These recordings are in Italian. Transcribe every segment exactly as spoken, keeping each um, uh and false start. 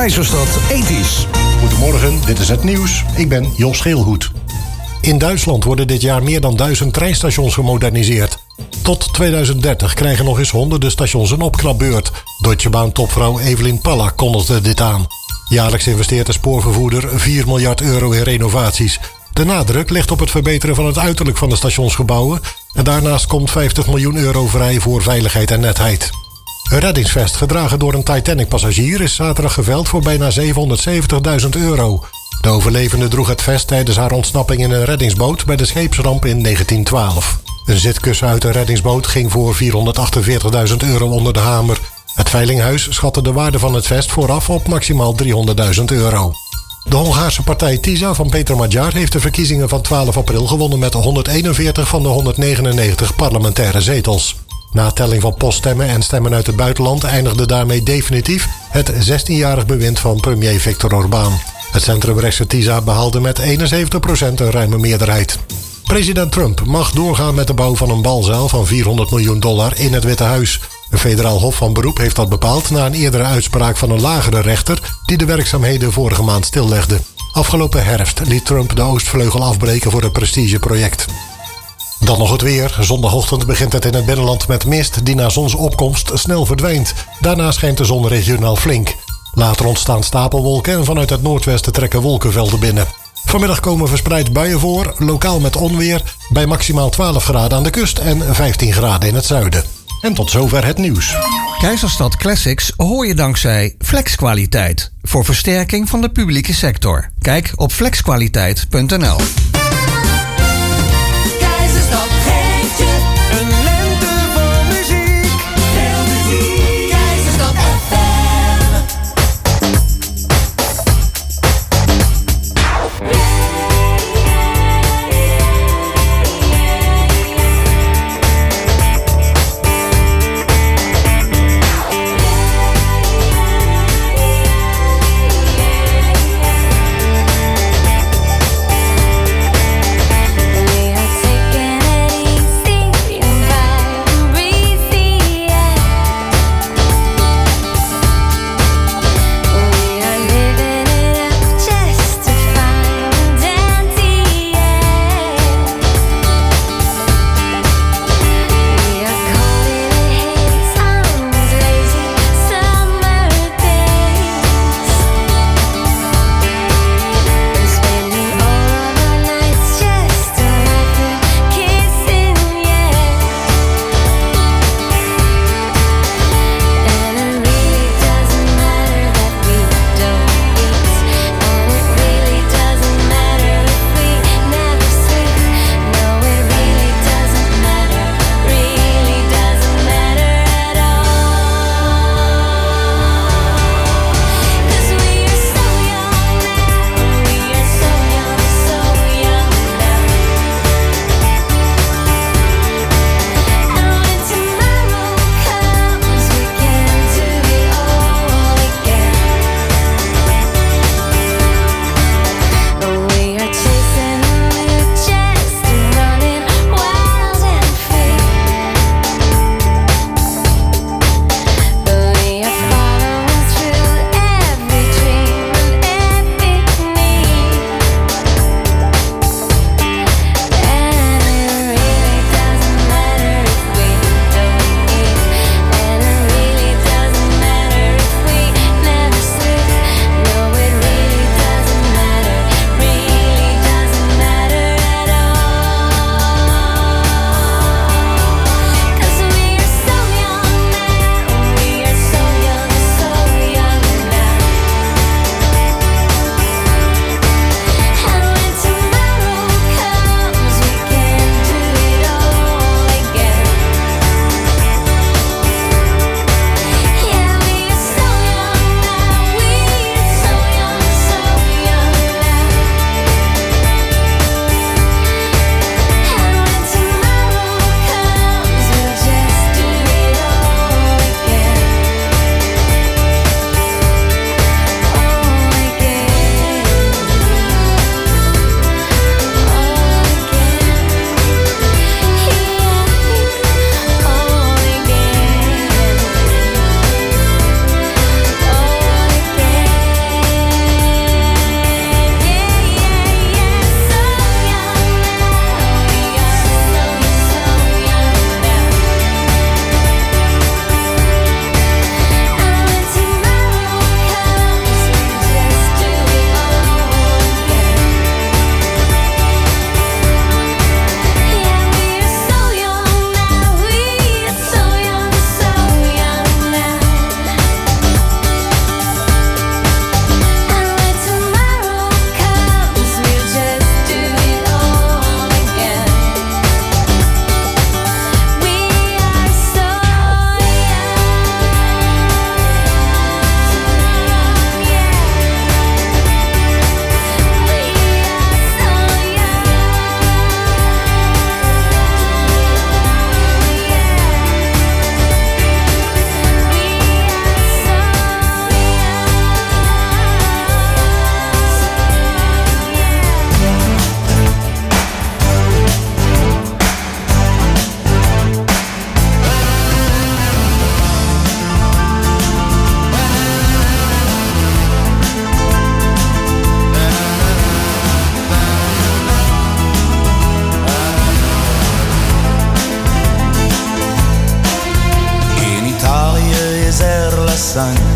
Keizerstad Ethisch. Goedemorgen, dit is het nieuws. Ik ben Jos Geelhoed. In Duitsland worden dit jaar meer dan duizend treinstations gemoderniseerd. Tot tweeduizend dertig krijgen nog eens honderden stations een opknapbeurt. Deutsche Bahn-topvrouw Evelyn Palla kondigde dit aan. Jaarlijks investeert de spoorvervoerder vier miljard euro in renovaties. De nadruk ligt op het verbeteren van het uiterlijk van de stationsgebouwen. En daarnaast komt vijftig miljoen euro vrij voor veiligheid en netheid. Een reddingsvest gedragen door een Titanic-passagier is zaterdag geveild voor bijna zevenhonderdzeventigduizend euro. De overlevende droeg het vest tijdens haar ontsnapping in een reddingsboot bij de scheepsramp in negentien twaalf. Een zitkussen uit de reddingsboot ging voor vierhonderdachtenveertigduizend euro onder de hamer. Het veilinghuis schatte de waarde van het vest vooraf op maximaal driehonderdduizend euro. De Hongaarse partij TISA van Peter Magyar heeft de verkiezingen van twaalf april gewonnen met honderdeenenveertig van de honderdnegenennegentig parlementaire zetels. Na telling van poststemmen en stemmen uit het buitenland eindigde daarmee definitief het zestienjarig bewind van premier Viktor Orbán. Het centrumrechtse TISA behaalde met eenenzeventig procent een ruime meerderheid. President Trump mag doorgaan met de bouw van een balzaal van vierhonderd miljoen dollar in het Witte Huis. Een federaal hof van beroep heeft dat bepaald na een eerdere uitspraak van een lagere rechter die de werkzaamheden vorige maand stillegde. Afgelopen herfst liet Trump de Oostvleugel afbreken voor het prestigeproject. Dan nog het weer. Zondagochtend begint het in het binnenland met mist die na zonsopkomst snel verdwijnt. Daarna schijnt de zon regionaal flink. Later ontstaan stapelwolken en vanuit het noordwesten trekken wolkenvelden binnen. Vanmiddag komen verspreid buien voor, lokaal met onweer, bij maximaal twaalf graden aan de kust en vijftien graden in het zuiden. En tot zover het nieuws. Keizerstad Classics hoor je dankzij Flexkwaliteit. Voor versterking van de publieke sector. Kijk op flexkwaliteit punt n l. Keizerstad geeft je een lente vol muziek. Veel muziek. Keizerstad F M.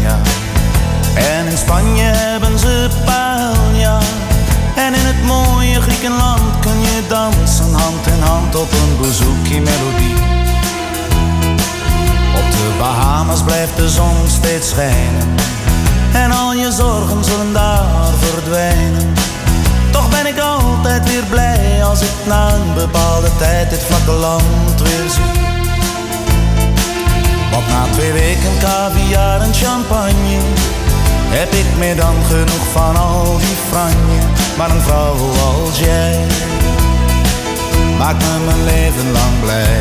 Sevilla. En in Spanje hebben ze paella. En in het mooie Griekenland kun je dansen hand in hand op een bouzouki melodie. Op de Bahamas blijft de zon steeds schijnen. En al je zorgen zullen daar verdwijnen. Toch ben ik altijd weer blij als ik na een bepaalde tijd dit vlakke land weer zie. Want na twee weken caviar en champagne heb ik meer dan genoeg van al die franje. Maar een vrouw als jij maakt me mijn leven lang blij.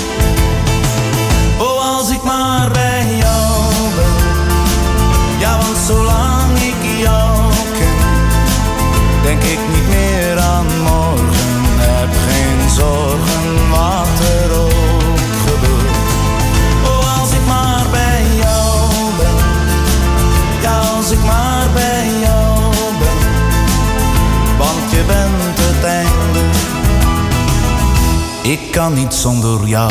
Oh, als ik maar bij jou ben. Ja, want zolang ik jou ken, denk ik niet meer aan morgen. Heb geen zorgen wat er ook gebeurt. Oh, als ik maar bij jou ben. Ja, als ik maar bij jou ben. Want je bent het einde. Ik kan niet zonder jou.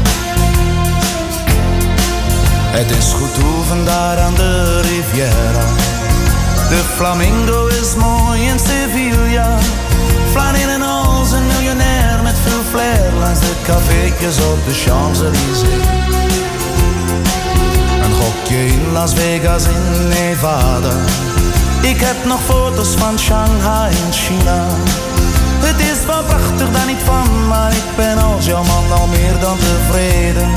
Het is goed oefen daar aan de Riviera. De flamingo is mooi in Sevilla. Flaneren als een miljonair met veel flair langs de cafeetjes op de Champs-Élysées. Een gokje in Las Vegas in Nevada. Ik heb nog foto's van Shanghai in China. Het is wel prachtig, daar niet van, maar ik ben als jouw man al meer dan tevreden.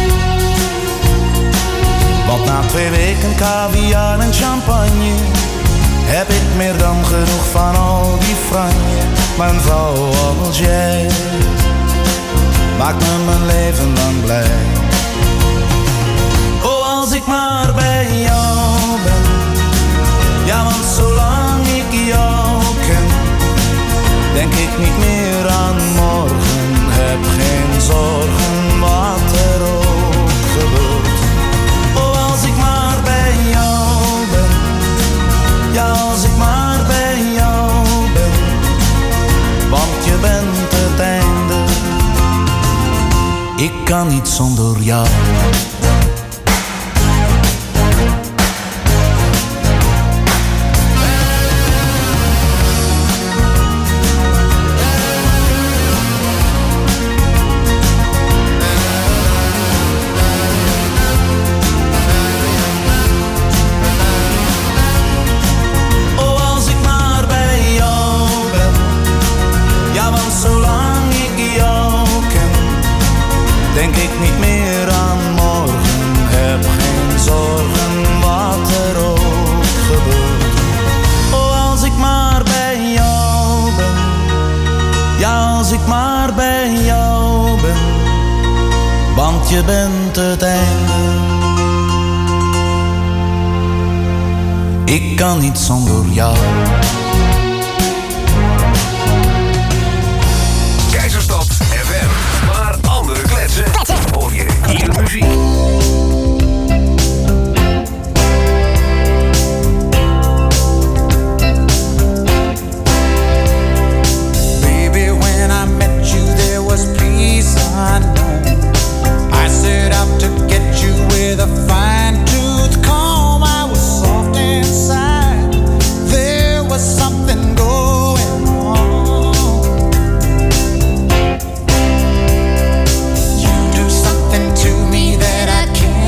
Want na twee weken caviar en champagne heb ik meer dan genoeg van al die franje. Maar een vrouw als jij maakt me mijn leven lang blij. Oh, als ik maar bij jou ben. Ja, want zolang ik jou ken, denk ik niet meer aan morgen. Heb geen zorgen wat er ook gebeurt. Ja, als ik maar bij jou ben, want je bent het einde. Ik kan niet zonder jou. Denk ik niet meer aan morgen, heb geen zorgen wat er ook gebeurt. Oh, als ik maar bij jou ben. Ja, als ik maar bij jou ben. Want je bent het einde. Ik kan niet zonder jou. Keizerstad F M. Andere kletsen hoor je hier muziek. Baby, when I met you there was peace unknown. I set out to get you with a fine tooth comb. I was soft inside. There was something going on. To me that I can't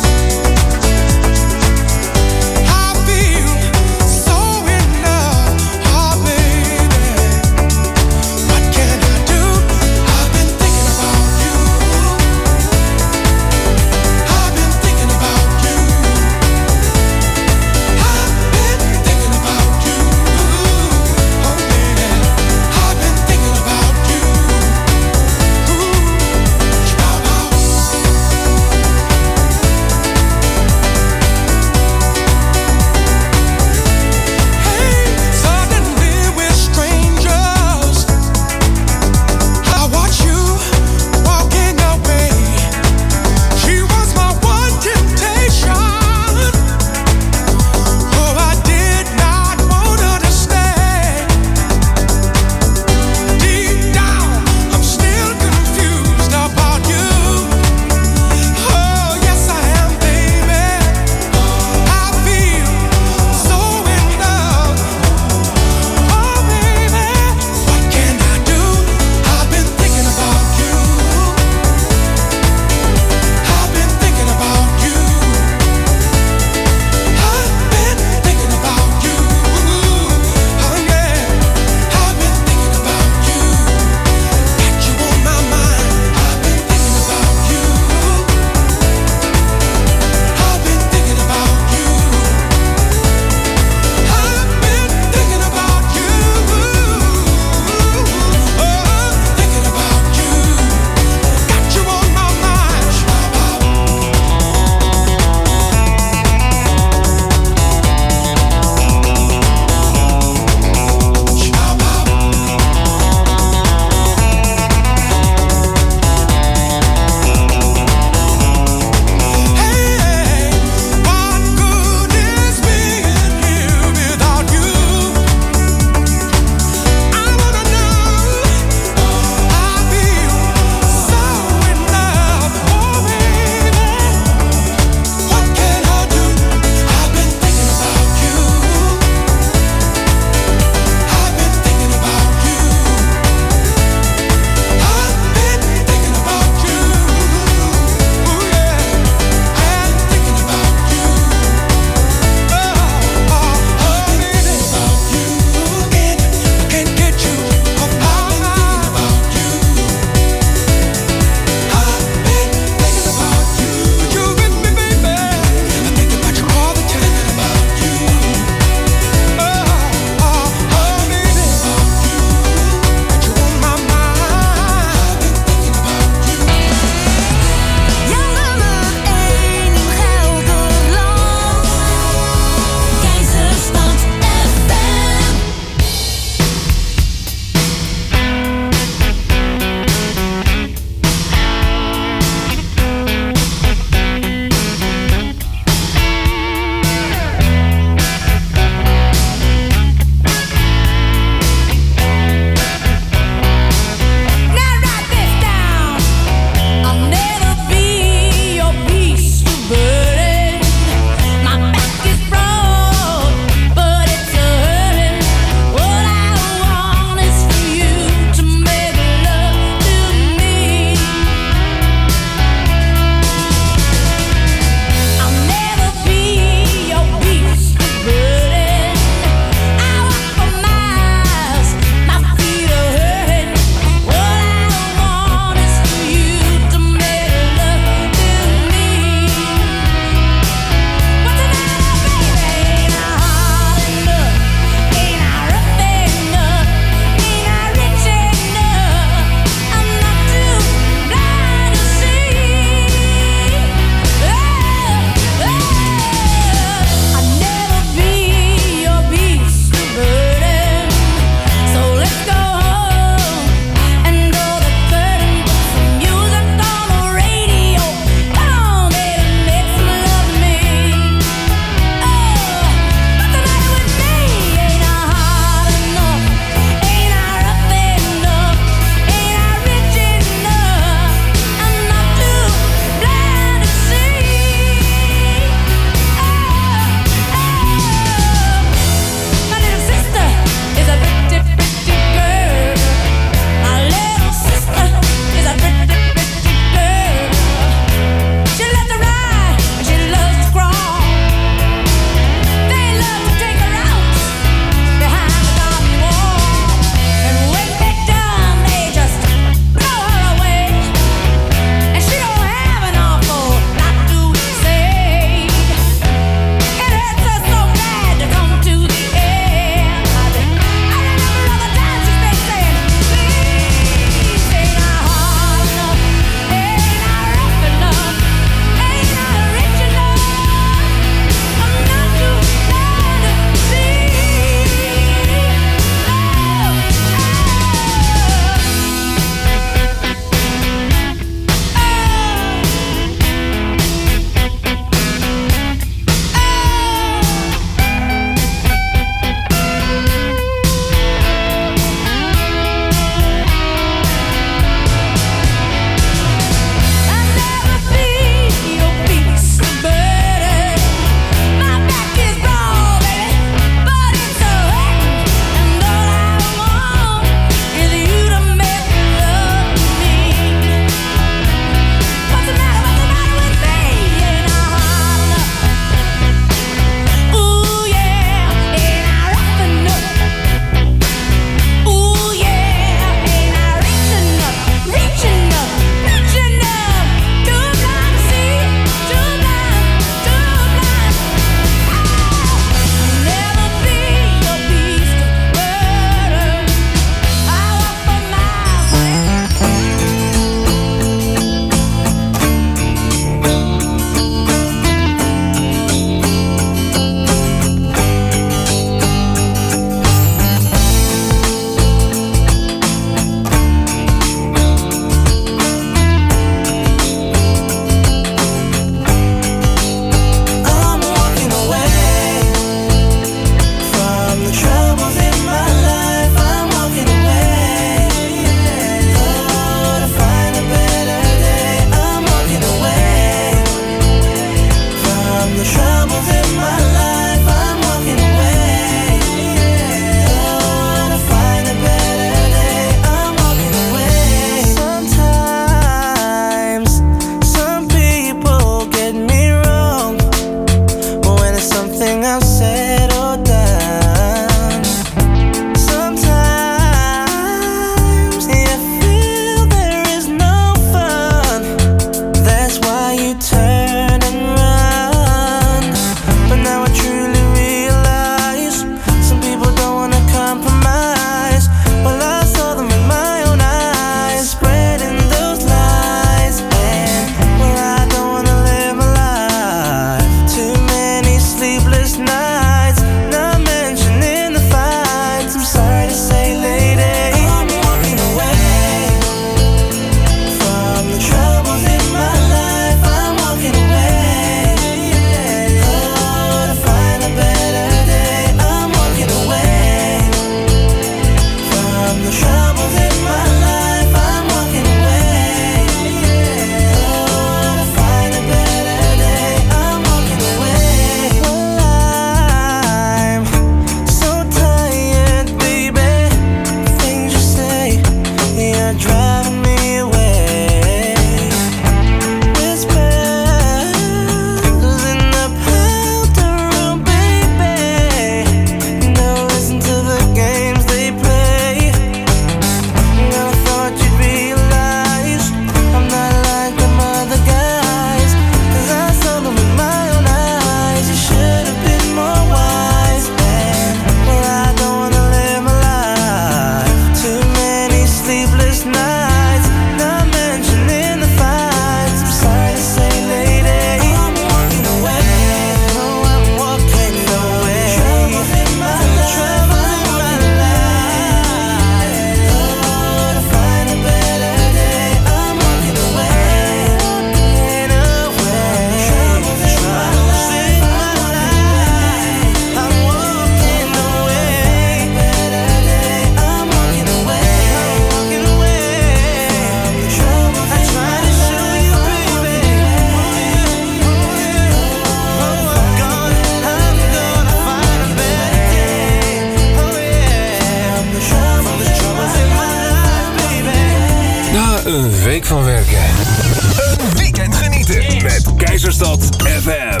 een week van werken. Een weekend genieten met Keizerstad F M.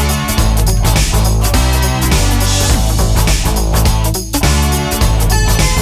Hey!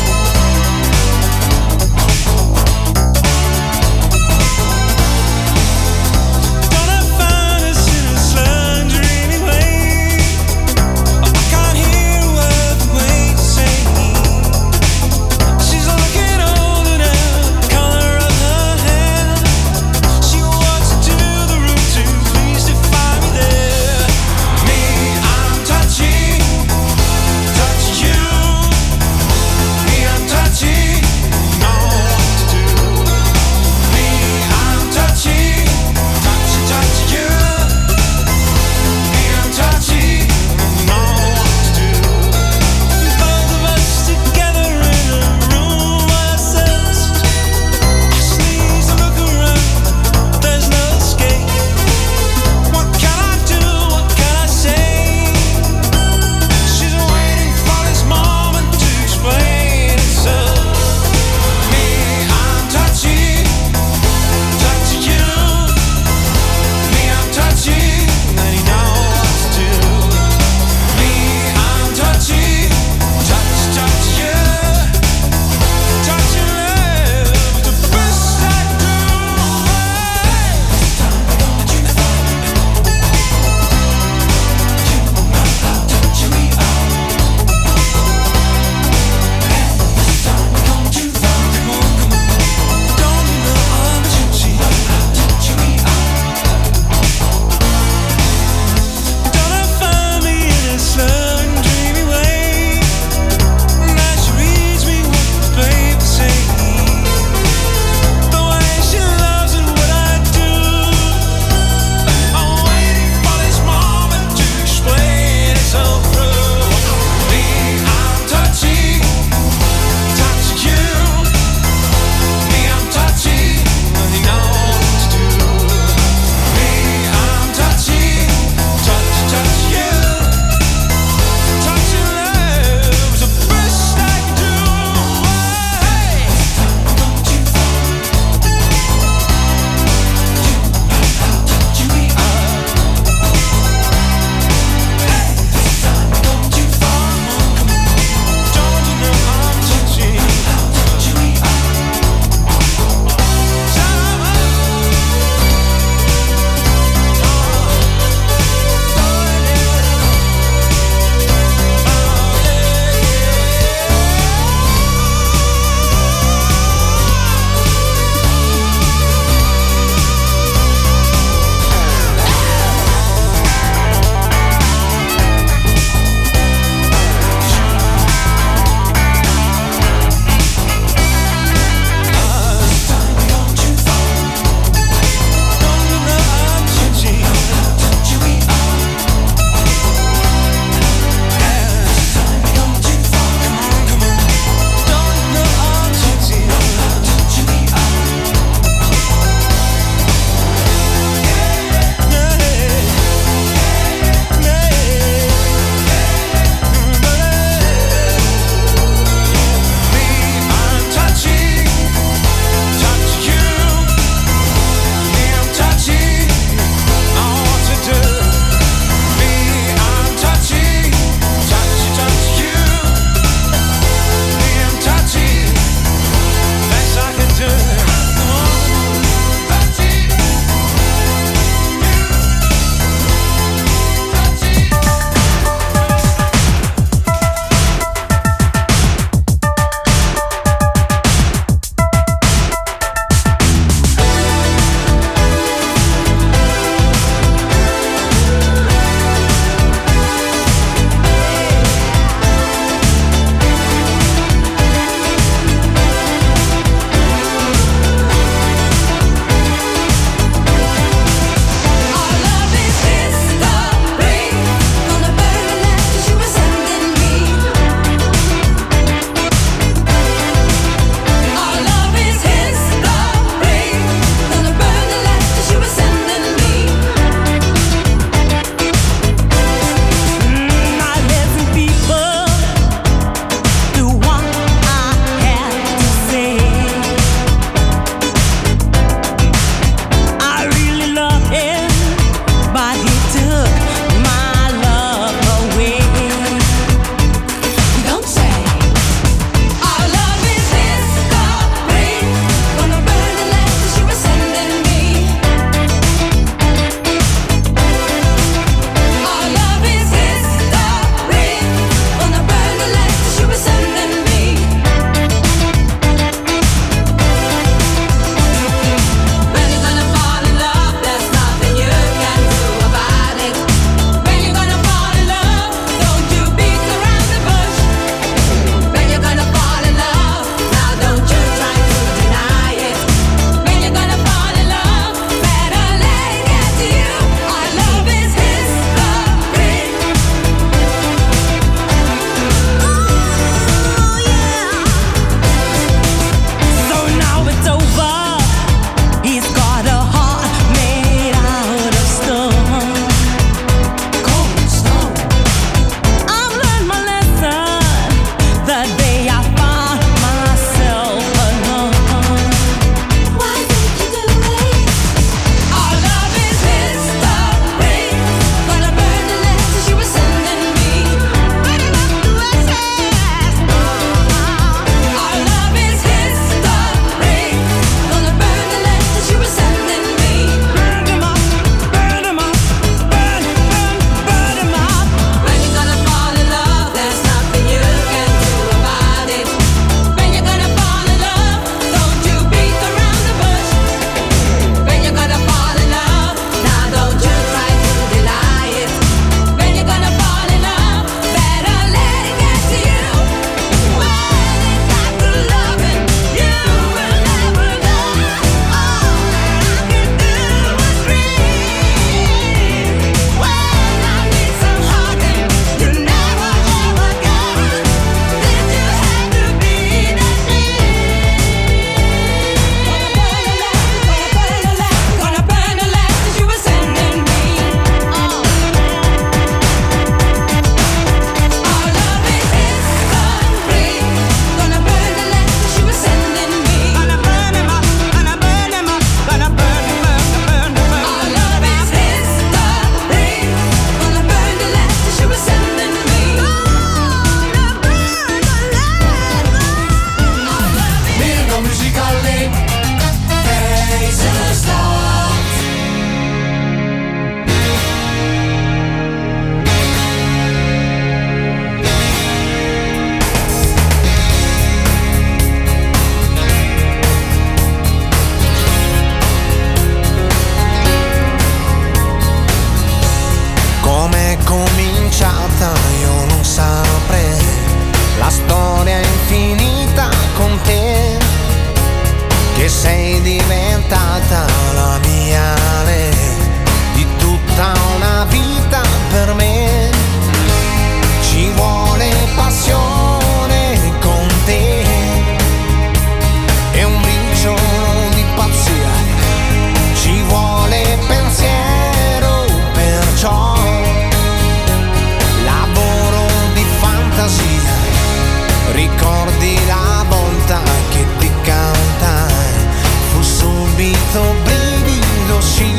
brivido, sì.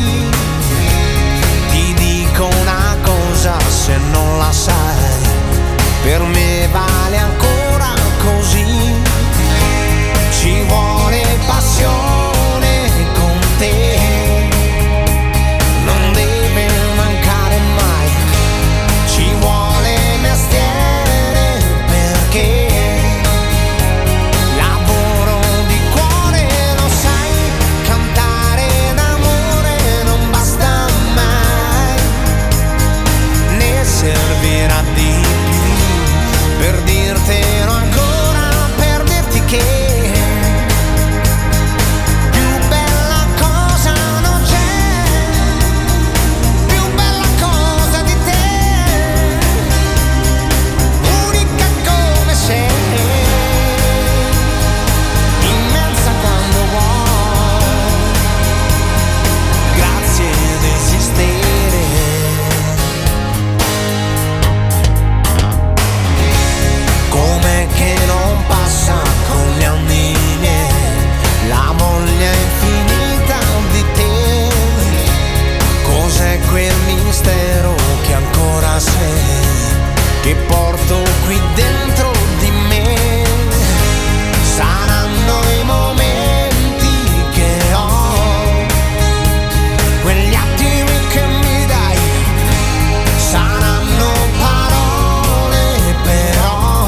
Ti dico una cosa, se non la sai, per me vale ancora così. Ci vuole passione con te, non deve mancare mai. Ci vuole mestiere perché lavoro di cuore, lo sai, cantare d'amore non basta mai, ne servirà di più per dirtelo ancora, per dirti che che ancora sei, che porto qui dentro di me. Saranno i momenti che ho, quegli attimi che mi dai, saranno parole però,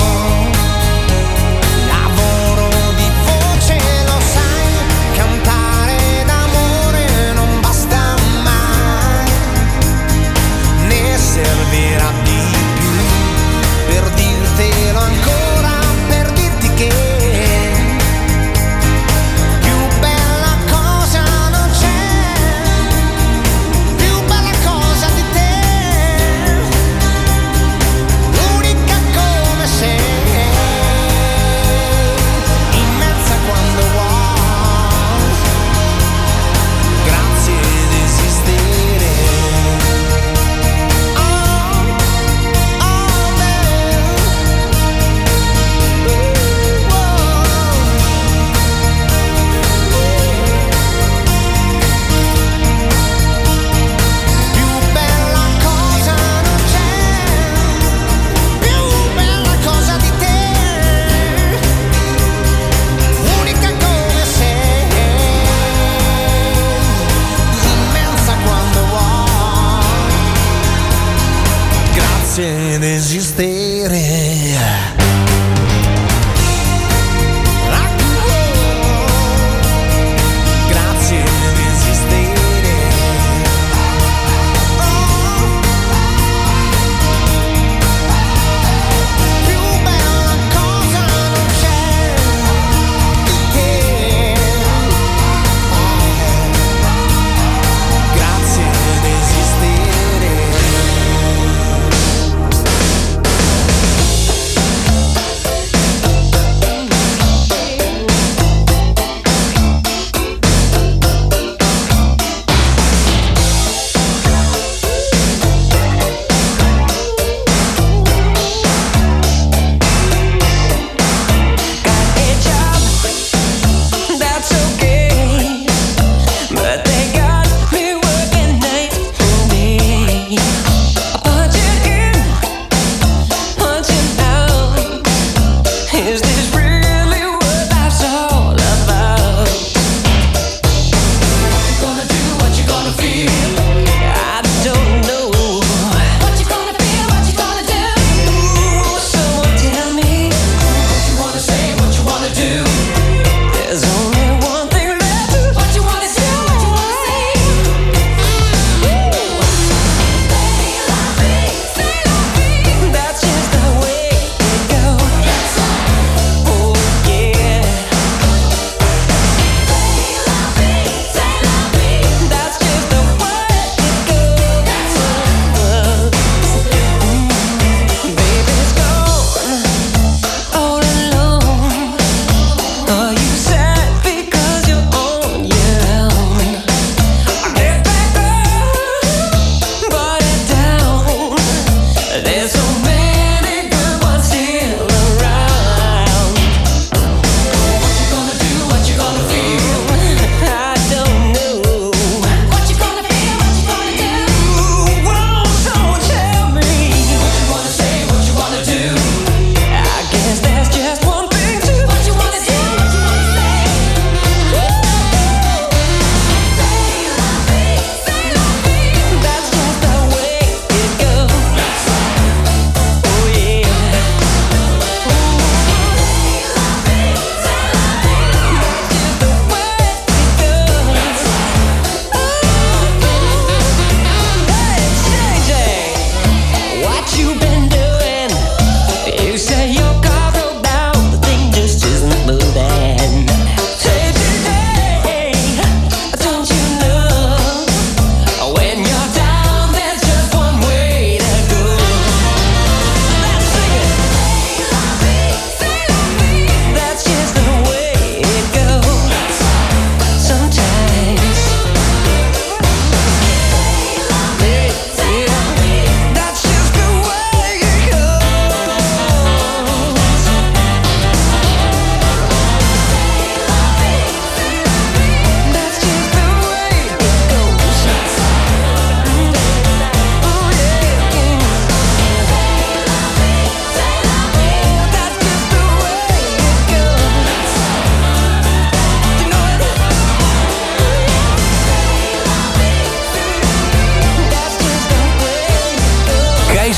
lavoro di voce, lo sai, cantare d'amore non basta mai, ne servirà di più per dirtelo ancora, per dirti che più bella cosa non c'è, più bella cosa di te, unica come sei, immensa quando vuoi, grazie di esistere. Ed esistere. Grazie ed esistere. Più bella cosa non c'è di te. Grazie ed esistere.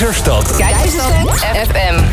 Keizerstad. Keizerstad F M.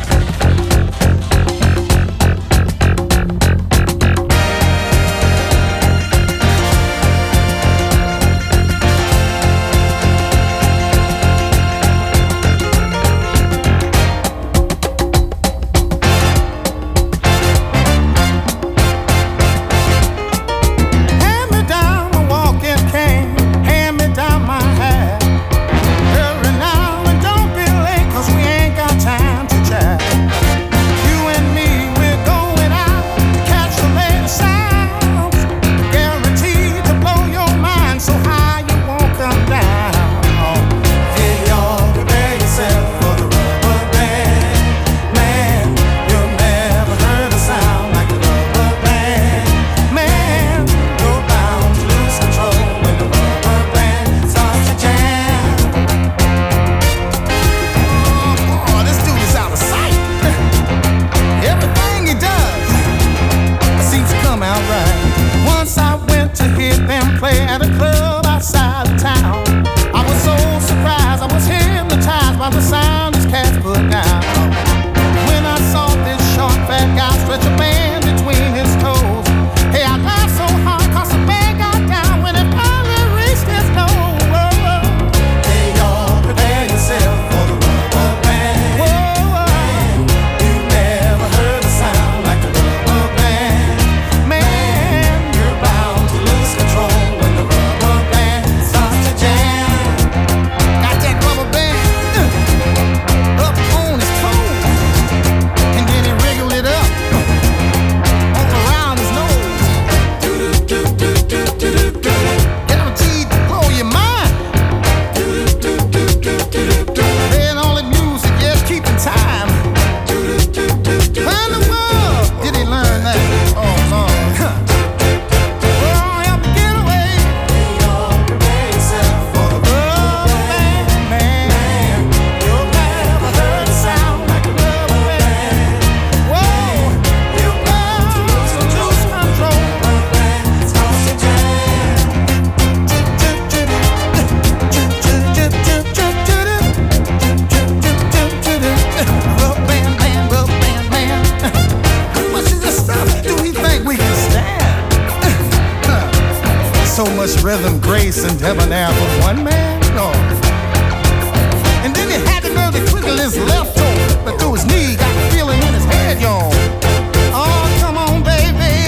Rhythm, grace, and debonair for one man? No. And then he had the nerve to twiddle his left toe, but through his knee, got the feeling in his head, y'all. Oh, come on, baby.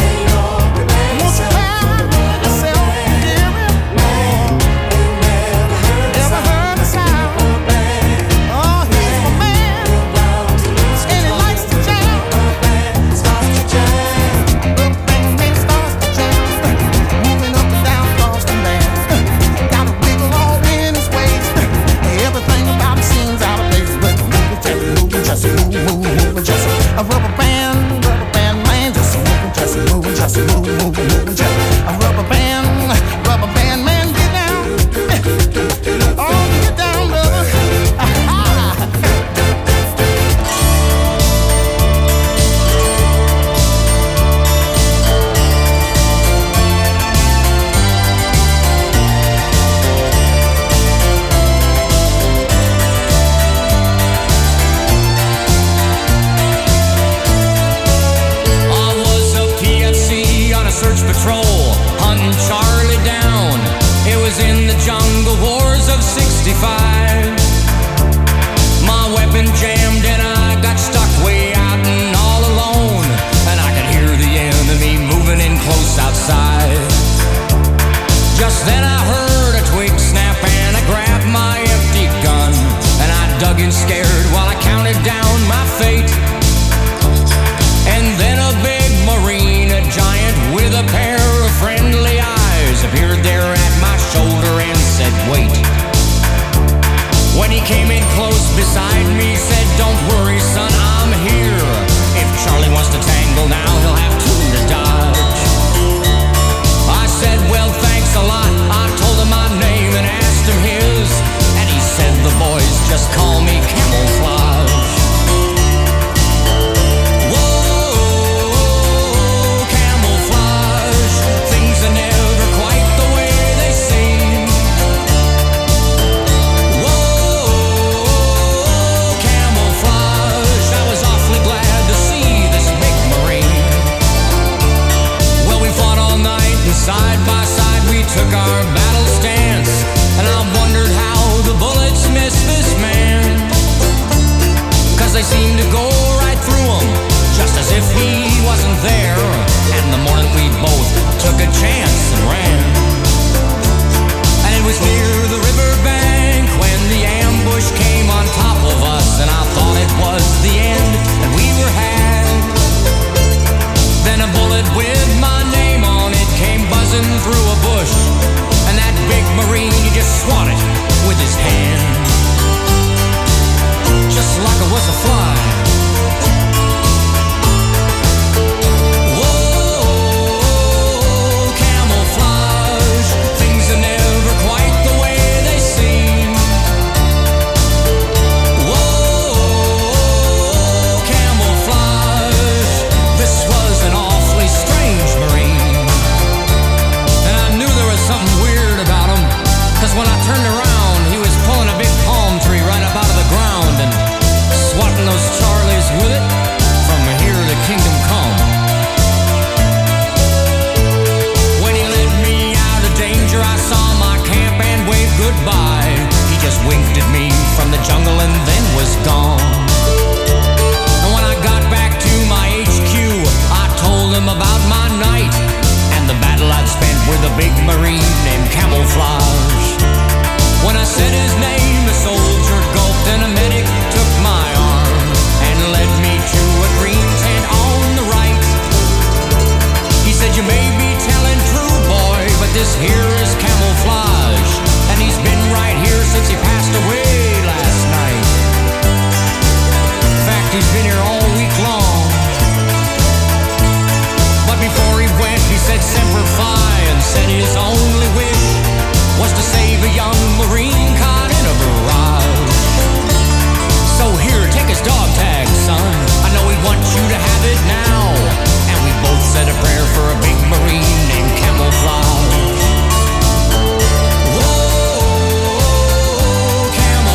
Won't you hide yourself, hear me? Never heard a sound. Oh, he's my man, and he likes to jam. Starts to jam. The bang, bang, starts to jam. Moving up and down across the land. Got a wiggle all in his waist. Everything about him seems out of place, but moving, just moving, just move, move, moving, just a rubber band, rubber band man, just moving, just moving, just moving, moving, moving, just a rubber band, rubber band man, get down, oh, get down, brother. Aha. I was a P F C on a search patrol, hunting Charlie down. It was in the jungle wars of sixty-five. My weapon jammed and I got stuck way out and all alone. And I could hear the enemy moving in close outside. Just then I heard a twig snap and I grabbed my empty gun. And I dug in scared while I counted down my fate. And then a big marine, a giant with a pair of friendly eyes, appeared there at my shoulder and said, wait. When he came in close beside me, said, don't worry, son, I'm here. If Charlie wants to tangle now, he'll have two to dodge. I said, well, thanks a lot. I told took our battle stance, and I wondered how the bullets missed this man. Cause they seemed to go right through him, just as if he wasn't there. And the morning we both took a chance and ran. And it was near the riverbank when the ambush came on top of us, and I thought it was the end, and we were had. Then a bullet with my name on it came buzzing through a bush, and that big Marine, he just swatted with his hand, just like it was a fly. Whoa, camouflage, things are never quite the way they seem. Whoa, camouflage, this was an awfully strange Marine. And I knew there was something weird about him, cause when I turned around, he was pulling a big palm tree right up out of the ground and swatting those Charlies with it from here to kingdom come. When he led me out of danger, I saw my camp and waved goodbye. He just winked at me from the jungle and then was gone. And when I got back to my H Q, I told him about my night and the battle I'd spent with a big Marine named Camouflage. When I said his name, the soldier gulped and a medic took my arm and led me to a green tent on the right. He said, you may be telling true, boy, but this here is Camouflage, and he's been right here since he passed away last night. In fact, he's been here all week long. But before he went, he said Semper Fi and said his only wish was to save a young Marine caught in a barrage. So here, take his dog tag, son. I know he wants you to have it now. And we both said a prayer for a big Marine named Camouflage. Whoa, Camouflage.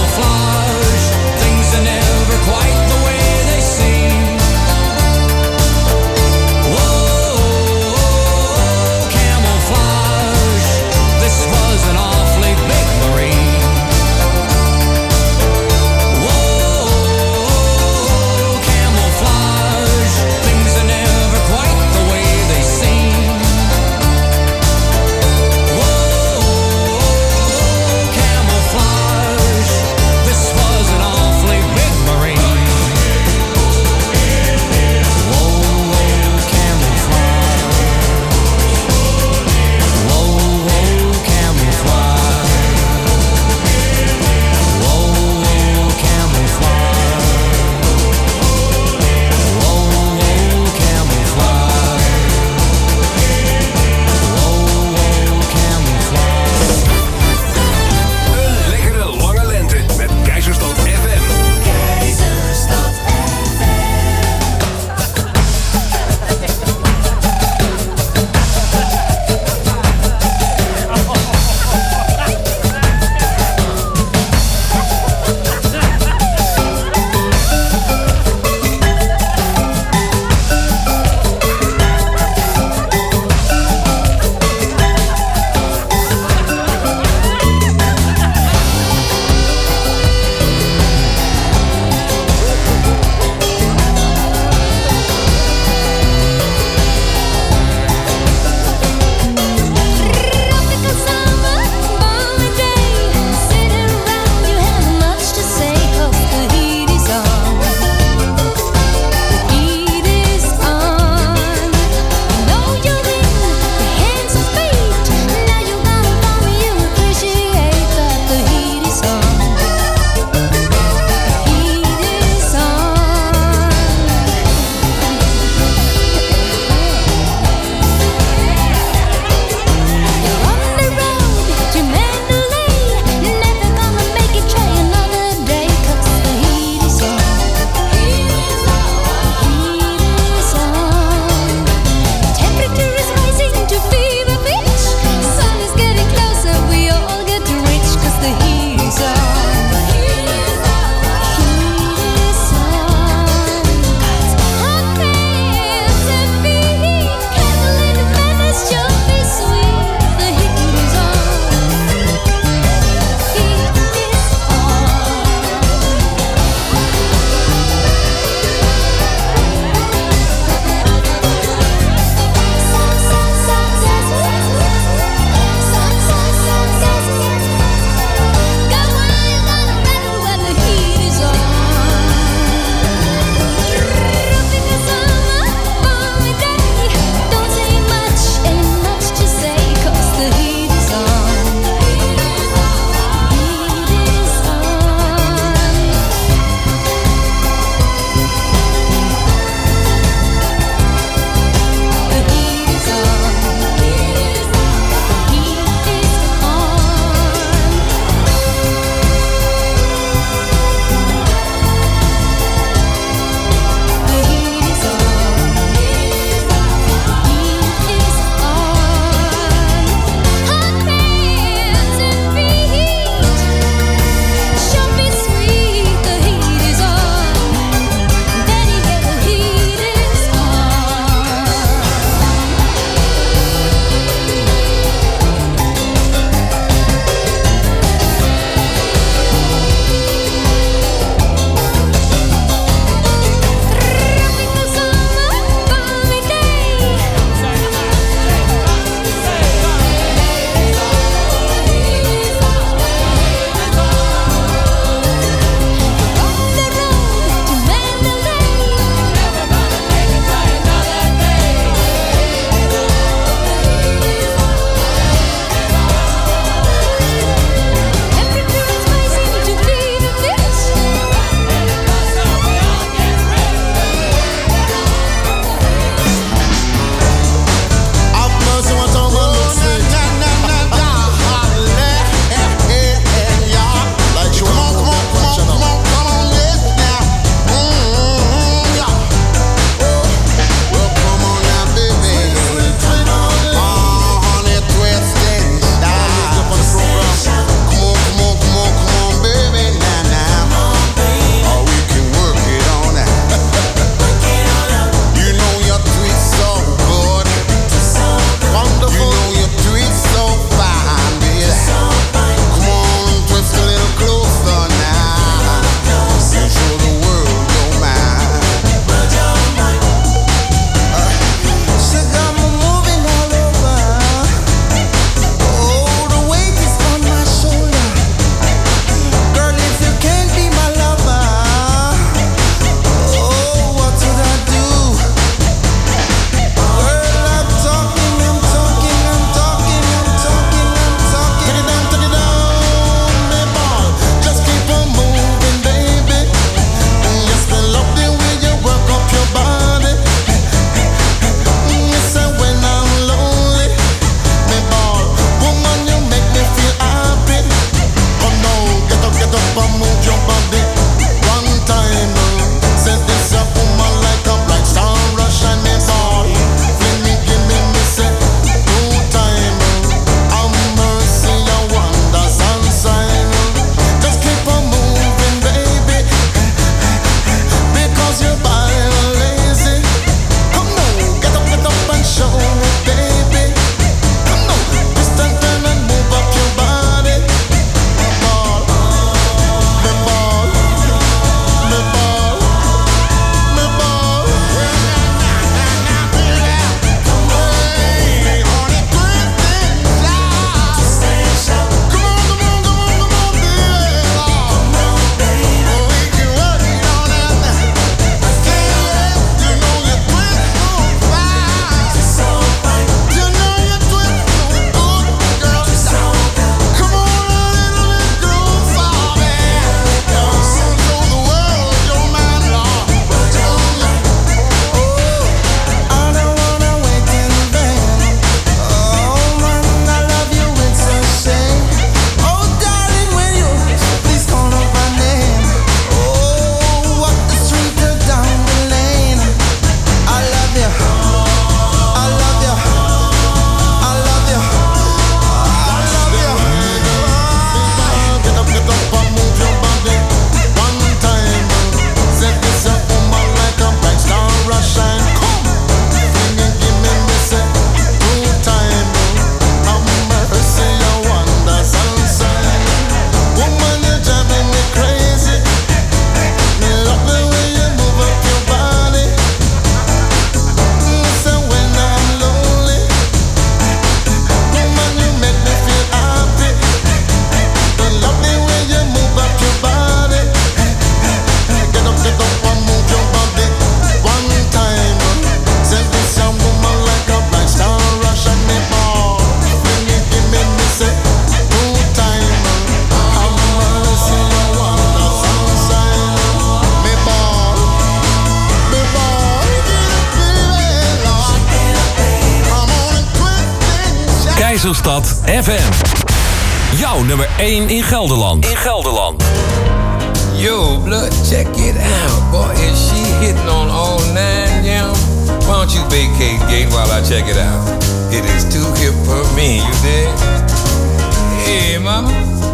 Keizerstad F M. Jouw nummer één in Gelderland. In Gelderland. Yo, blood, check it out. Boy, is she hitting on all nine, yeah? Why don't you vacate gate while I check it out? It is too hip for me, you dig? Hey, mama.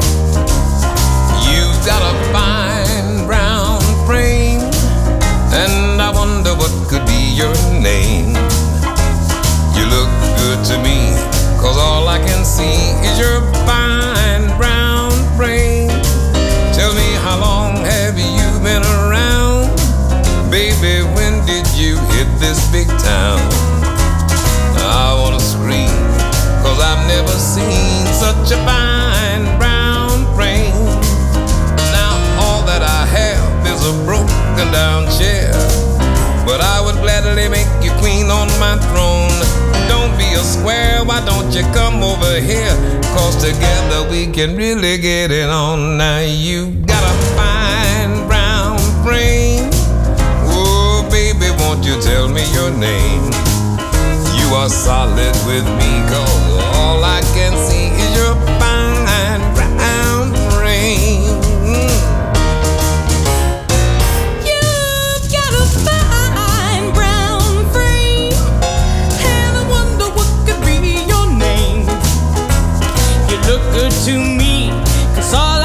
You've got a fine brown frame, and I wonder what could be your name. You look good to me, cause all I can see is your fine brown frame. Tell me, how long have you been around? Baby, when did you hit this big town? I wanna scream, cause I've never seen such a fine brown frame. Now all that I have is a broken down chair, but I would gladly make you queen on my throne. Don't be a square, why don't you come over here? Cause together we can really get it on. Now you got a fine brown frame. Oh baby, won't you tell me your name? You are solid with me, cause all I can see is your fine brown frame. Look good to me, cause all